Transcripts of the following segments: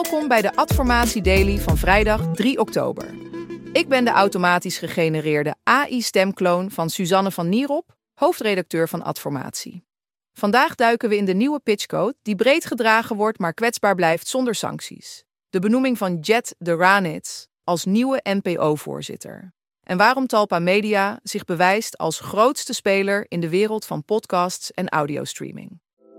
Welkom bij de Adformatie Daily van vrijdag 3 oktober. Ik ben de automatisch gegenereerde AI-stemkloon van Suzanne van Nierop, hoofdredacteur van Adformatie. Vandaag duiken we in de nieuwe pitchcode die breed gedragen wordt, maar kwetsbaar blijft zonder sancties. De benoeming van Jet de Ranitz als nieuwe NPO-voorzitter. En waarom Talpa Media zich bewijst als grootste speler in de wereld van podcasts en audiostreaming.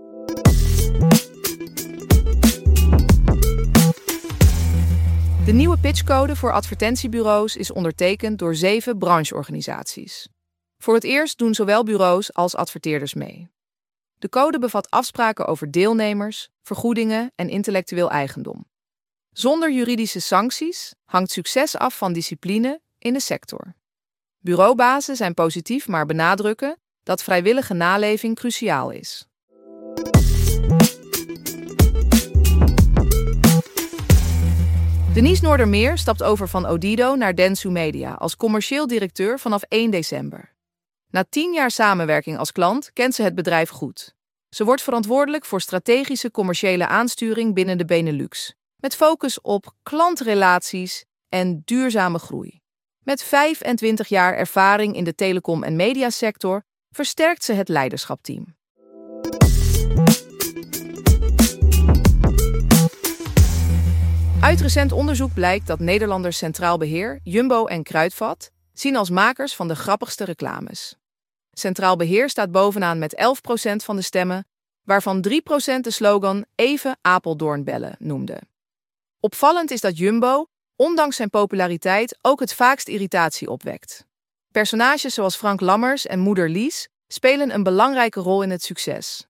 De nieuwe pitchcode voor advertentiebureaus is ondertekend door 7 brancheorganisaties. Voor het eerst doen zowel bureaus als adverteerders mee. De code bevat afspraken over deelnemers, vergoedingen en intellectueel eigendom. Zonder juridische sancties hangt succes af van discipline in de sector. Bureaubazen zijn positief, maar benadrukken dat vrijwillige naleving cruciaal is. Denise Noordermeer stapt over van Odido naar Dentsu Media als commercieel directeur vanaf 1 december. Na 10 jaar samenwerking als klant kent ze het bedrijf goed. Ze wordt verantwoordelijk voor strategische commerciële aansturing binnen de Benelux, met focus op klantrelaties en duurzame groei. Met 25 jaar ervaring in de telecom- en mediasector versterkt ze het leiderschapsteam. Uit recent onderzoek blijkt dat Nederlanders Centraal Beheer, Jumbo en Kruidvat zien als makers van de grappigste reclames. Centraal Beheer staat bovenaan met 11% van de stemmen, waarvan 3% de slogan "Even Apeldoorn bellen" noemde. Opvallend is dat Jumbo, ondanks zijn populariteit, ook het vaakst irritatie opwekt. Personages zoals Frank Lammers en moeder Lies spelen een belangrijke rol in het succes.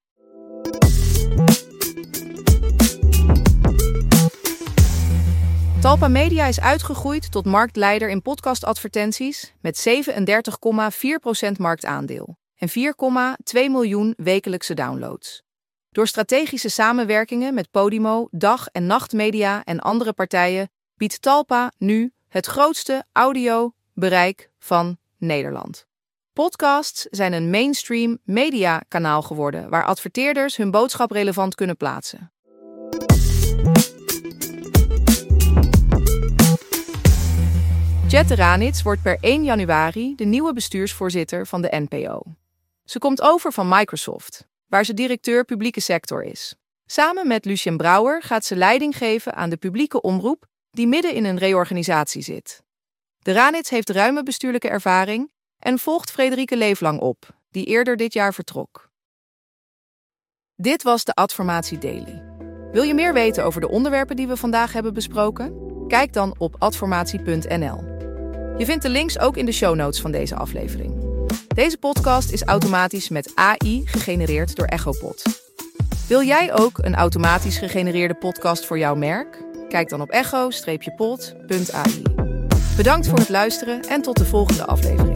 Talpa Media is uitgegroeid tot marktleider in podcastadvertenties met 37,4% marktaandeel en 4,2 miljoen wekelijkse downloads. Door strategische samenwerkingen met Podimo, Dag- en Nachtmedia en andere partijen biedt Talpa nu het grootste audiobereik van Nederland. Podcasts zijn een mainstream mediakanaal geworden waar adverteerders hun boodschap relevant kunnen plaatsen. Jet de Ranitz wordt per 1 januari de nieuwe bestuursvoorzitter van de NPO. Ze komt over van Microsoft, waar ze directeur publieke sector is. Samen met Lucien Brouwer gaat ze leiding geven aan de publieke omroep die midden in een reorganisatie zit. De Ranitz heeft ruime bestuurlijke ervaring en volgt Frederike Leeflang op, die eerder dit jaar vertrok. Dit was de Adformatie Daily. Wil je meer weten over de onderwerpen die we vandaag hebben besproken? Kijk dan op adformatie.nl. Je vindt de links ook in de show notes van deze aflevering. Deze podcast is automatisch met AI gegenereerd door Echopod. Wil jij ook een automatisch gegenereerde podcast voor jouw merk? Kijk dan op echo-pod.ai. Bedankt voor het luisteren en tot de volgende aflevering.